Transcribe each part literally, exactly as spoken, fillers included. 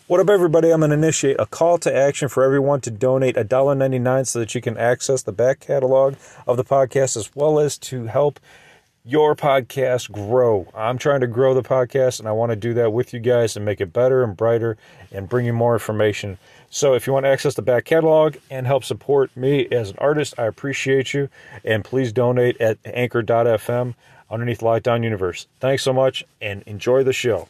What up, everybody? I'm going to initiate a call to action for everyone to donate one dollar and ninety-nine cents so that you can access the back catalog of the podcast as well as to help your podcast grow. I'm trying to grow the podcast, and I want to do that with you guys and make it better and brighter and bring you more information. So if you want to access the back catalog and help support me as an artist, I appreciate you. And please donate at anchor dot f m underneath Lockdown Universe. Thanks so much, and enjoy the show.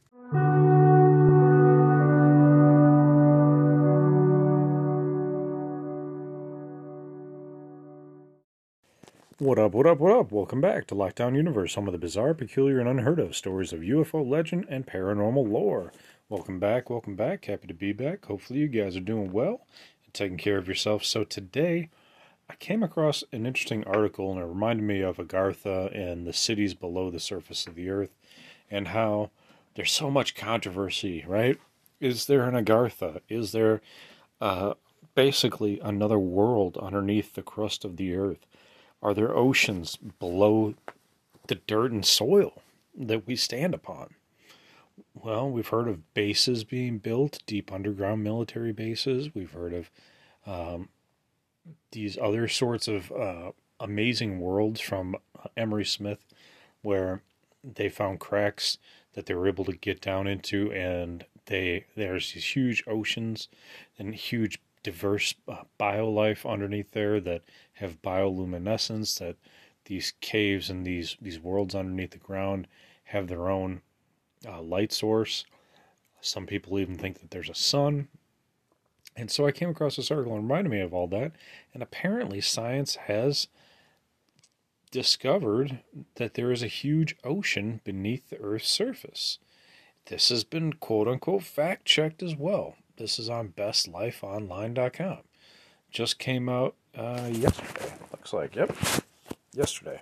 What up, what up, what up? Welcome back to Lockdown Universe, home of the bizarre, peculiar, and unheard of stories of U F O legend and paranormal lore. Welcome back, welcome back. Happy to be back. Hopefully you guys are doing well and taking care of yourself. So today, I came across an interesting article, and it reminded me of Agartha and the cities below the surface of the earth, and how there's so much controversy, right? Is there an Agartha? Is there uh, basically another world underneath the crust of the earth? Are there oceans below the dirt and soil that we stand upon? Well, we've heard of bases being built, deep underground military bases. We've heard of um, these other sorts of uh, amazing worlds from Emery Smith, where they found cracks that they were able to get down into, and they there's these huge oceans and huge diverse uh, biolife underneath there that have bioluminescence, that these caves and these, these worlds underneath the ground have their own uh, light source. Some people even think that there's a sun. And so I came across this article and reminded me of all that. And apparently science has discovered that there is a huge ocean beneath the Earth's surface. This has been quote-unquote fact-checked as well. This is on best life online dot com. Just came out uh, yesterday, looks like. Yep, yesterday.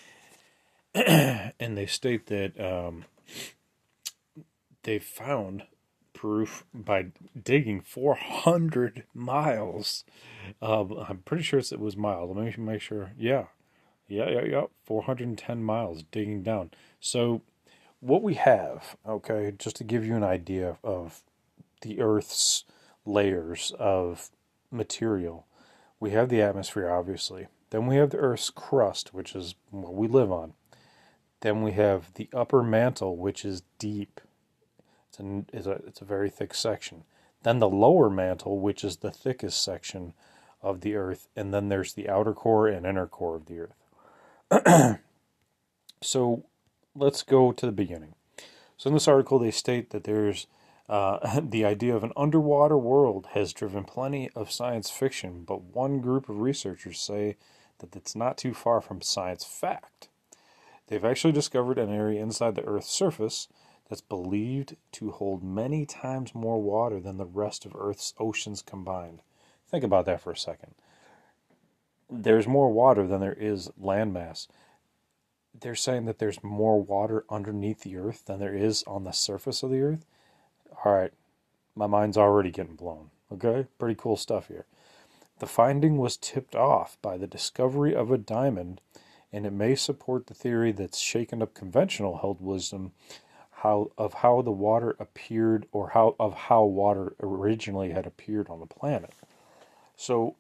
And they state that um, they found proof by digging four hundred miles. Uh, I'm pretty sure it was miles. Let me make sure. Yeah, yeah, yeah, yeah. four hundred ten miles digging down. So what we have, okay, just to give you an idea of the Earth's layers of material. We have the atmosphere, obviously. Then we have the Earth's crust, which is what we live on. Then we have the upper mantle, which is deep. It's a, it's a, it's a very thick section. Then the lower mantle, which is the thickest section of the Earth. And then there's the outer core and inner core of the Earth. So let's go to the beginning. So in this article, they state that there's Uh, the idea of an underwater world has driven plenty of science fiction, but one group of researchers say that it's not too far from science fact. They've actually discovered an area inside the Earth's surface that's believed to hold many times more water than the rest of Earth's oceans combined. Think about that for a second. There's more water than there is landmass. They're saying that there's more water underneath the Earth than there is on the surface of the Earth. All right, my mind's already getting blown, okay? Pretty cool stuff here. The finding was tipped off by the discovery of a diamond, and it may support the theory that's shaken up conventional held wisdom how of how the water appeared, or how of how water originally had appeared on the planet. So,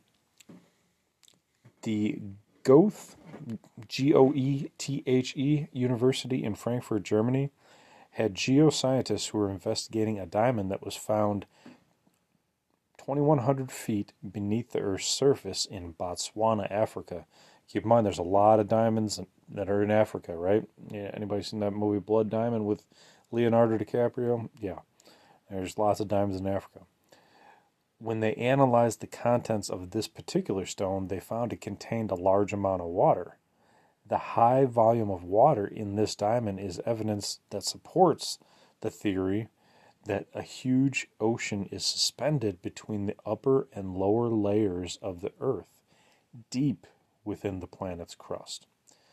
the Goethe, G O E T H E University in Frankfurt, Germany, had geoscientists who were investigating a diamond that was found twenty-one hundred feet beneath the Earth's surface in Botswana, Africa. Keep in mind, there's a lot of diamonds that are in Africa, right? Yeah, anybody seen that movie Blood Diamond with Leonardo DiCaprio? Yeah, there's lots of diamonds in Africa. When they analyzed the contents of this particular stone, they found it contained a large amount of water. The high volume of water in this diamond is evidence that supports the theory that a huge ocean is suspended between the upper and lower layers of the Earth, deep within the planet's crust.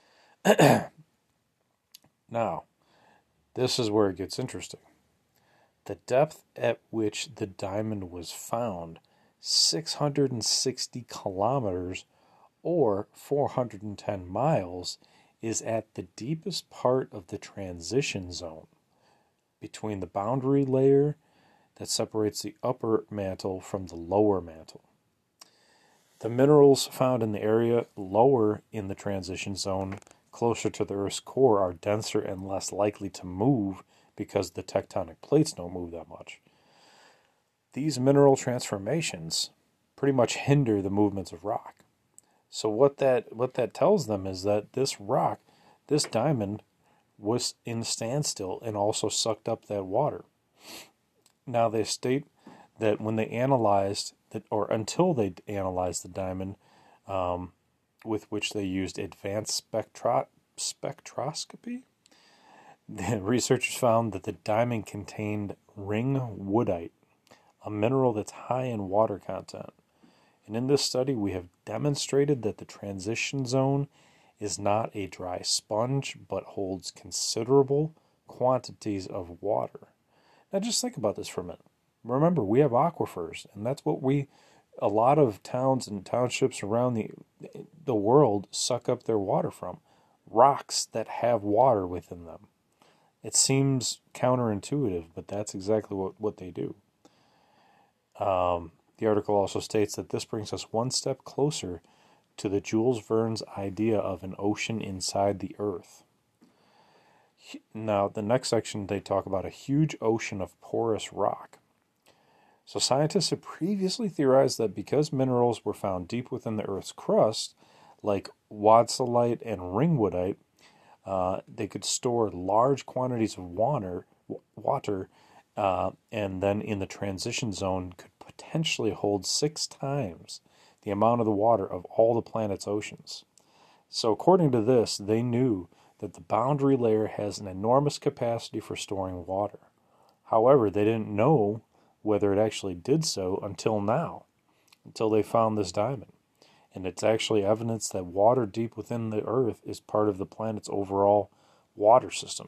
Now, this is where it gets interesting. The depth at which the diamond was found, six hundred sixty kilometers or four hundred ten miles, is at the deepest part of the transition zone between the boundary layer that separates the upper mantle from the lower mantle. The minerals found in the area lower in the transition zone, closer to the Earth's core, are denser and less likely to move because the tectonic plates don't move that much. These mineral transformations pretty much hinder the movements of rock. So what that what that tells them is that this rock, this diamond, was in standstill and also sucked up that water. Now they state that when they analyzed that, or until they analyzed the diamond, um, with which they used advanced spectro- spectroscopy, the researchers found that the diamond contained ring woodite, a mineral that's high in water content. And in this study, we have demonstrated that the transition zone is not a dry sponge, but holds considerable quantities of water. Now just think about this for a minute. Remember, we have aquifers, and that's what we, a lot of towns and townships around the, the world suck up their water from. Rocks that have water within them. It seems counterintuitive, but that's exactly what, what they do. Um, the article also states that this brings us one step closer to the Jules Verne's idea of an ocean inside the Earth. Now, the next section, they talk about a huge ocean of porous rock. So scientists had previously theorized that because minerals were found deep within the Earth's crust, like wodsolite and ringwoodite, uh, they could store large quantities of water, water uh, and then in the transition zone could potentially hold six times the amount of the water of all the planet's oceans. So according to this, they knew that the boundary layer has an enormous capacity for storing water. However, they didn't know whether it actually did so until now, until they found this diamond. And it's actually evidence that water deep within the Earth is part of the planet's overall water system.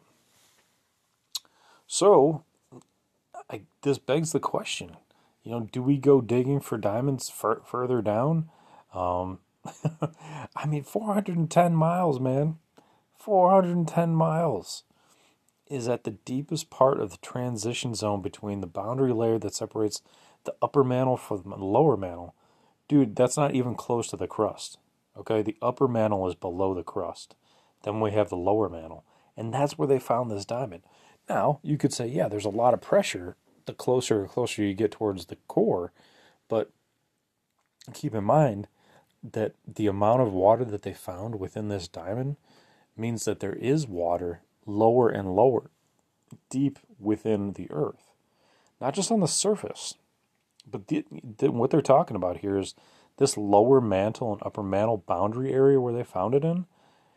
So, I, this begs the question, you know, do we go digging for diamonds fur- further down? Um, I mean, four hundred ten miles, man. four hundred ten miles is at the deepest part of the transition zone between the boundary layer that separates the upper mantle from the lower mantle. Dude, that's not even close to the crust. Okay, the upper mantle is below the crust. Then we have the lower mantle. And that's where they found this diamond. Now, you could say, yeah, there's a lot of pressure the closer and closer you get towards the core. But keep in mind that the amount of water that they found within this diamond means that there is water lower and lower, deep within the Earth. Not just on the surface, but the, the, what they're talking about here is this lower mantle and upper mantle boundary area where they found it in.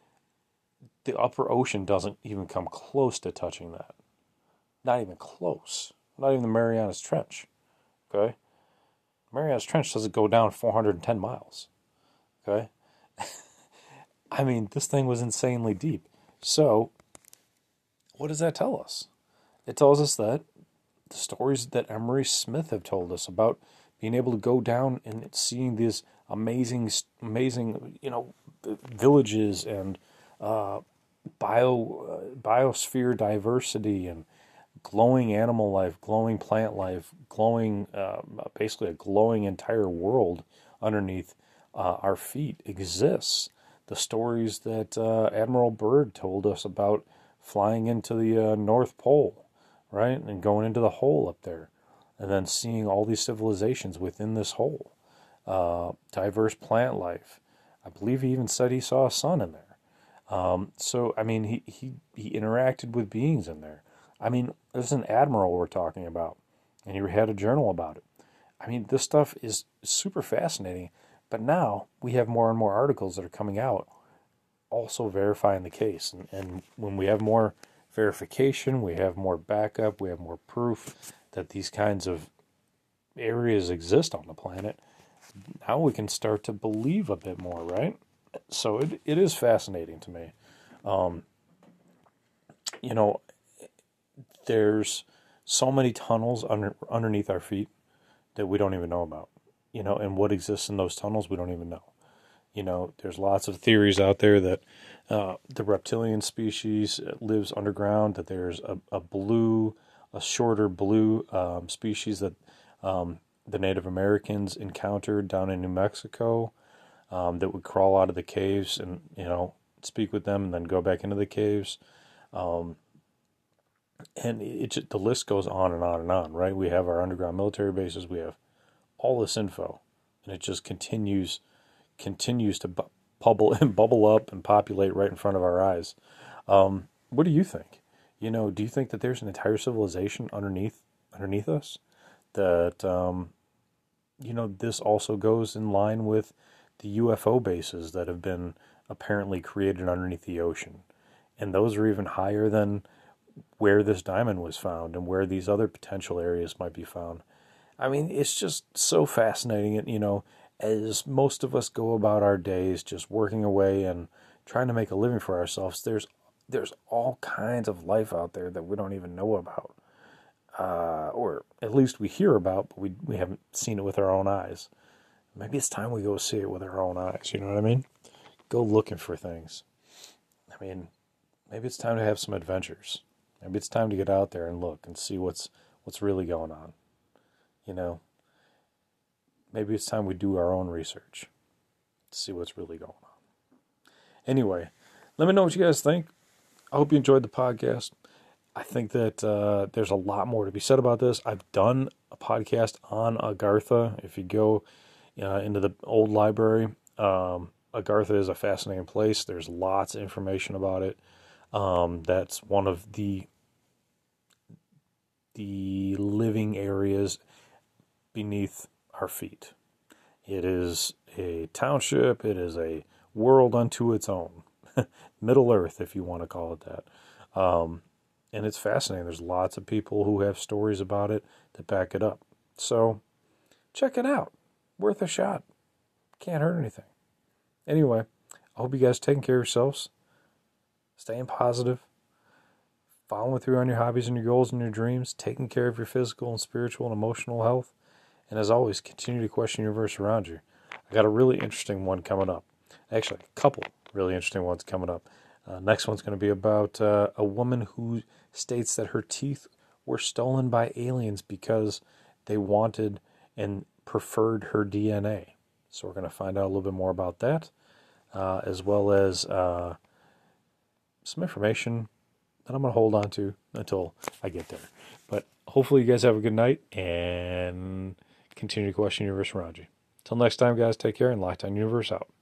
The upper ocean doesn't even come close to touching that. Not even close. Not even the Marianas Trench. Okay? Marianas Trench doesn't go down four hundred ten miles. Okay? I mean, this thing was insanely deep. So, what does that tell us? It tells us that the stories that Emery Smith have told us about being able to go down and seeing these amazing, amazing, you know, villages and uh, bio uh, biosphere diversity and glowing animal life, glowing plant life, glowing, uh, basically a glowing entire world underneath uh, our feet exists. The stories that uh, Admiral Byrd told us about flying into the uh, North Pole, right, and going into the hole up there, and then seeing all these civilizations within this hole. Uh, diverse plant life. I believe he even said he saw a sun in there. Um, so, I mean, he, he, he interacted with beings in there. I mean, this is an admiral we're talking about, and he had a journal about it. I mean, this stuff is super fascinating, but now we have more and more articles that are coming out also verifying the case. And, and when we have more verification, we have more backup, we have more proof that these kinds of areas exist on the planet, now we can start to believe a bit more, right? So it it is fascinating to me. Um, you know, there's so many tunnels under, underneath our feet that we don't even know about. You know, and what exists in those tunnels, we don't even know. You know, there's lots of theories out there that uh, the reptilian species lives underground, that there's a, a blue a shorter blue um, species that um, the Native Americans encountered down in New Mexico um, that would crawl out of the caves and, you know, speak with them and then go back into the caves. Um, and it, just, the list goes on and on and on, right? We have our underground military bases. We have all this info, and it just continues continues to bu- bubble and bubble up and populate right in front of our eyes. Um, what do you think? You know, do you think that there's an entire civilization underneath underneath us? That um, you know, this also goes in line with the U F O bases that have been apparently created underneath the ocean, and those are even higher than where this diamond was found and where these other potential areas might be found. I mean, it's just so fascinating. And, you know, as most of us go about our days just working away and trying to make a living for ourselves, there's there's all kinds of life out there that we don't even know about. Uh, or at least we hear about, but we, we haven't seen it with our own eyes. Maybe it's time we go see it with our own eyes, you know what I mean? Go looking for things. I mean, maybe it's time to have some adventures. Maybe it's time to get out there and look and see what's what's really going on. You know, maybe it's time we do our own research to see what's really going on. Anyway, let me know what you guys think. I hope you enjoyed the podcast. I think that uh, there's a lot more to be said about this. I've done a podcast on Agartha. If you go uh, into the old library, um, Agartha is a fascinating place. There's lots of information about it. Um, that's one of the the living areas beneath our feet. It is a township. It is a world unto its own. Middle Earth, if you want to call it that. Um, and it's fascinating. There's lots of people who have stories about it that back it up. So check it out. Worth a shot. Can't hurt anything. Anyway, I hope you guys are taking care of yourselves. Staying positive. Following through on your hobbies and your goals and your dreams. Taking care of your physical and spiritual and emotional health. And as always, continue to question the universe around you. I got a really interesting one coming up. Actually, a couple really interesting ones coming up. Uh, next one's going to be about uh, a woman who states that her teeth were stolen by aliens because they wanted and preferred her D N A. So we're going to find out a little bit more about that, uh, as well as uh, some information that I'm going to hold on to until I get there. But hopefully you guys have a good night and continue to question the universe around you. Until next time, guys, take care and Lockdown Universe out.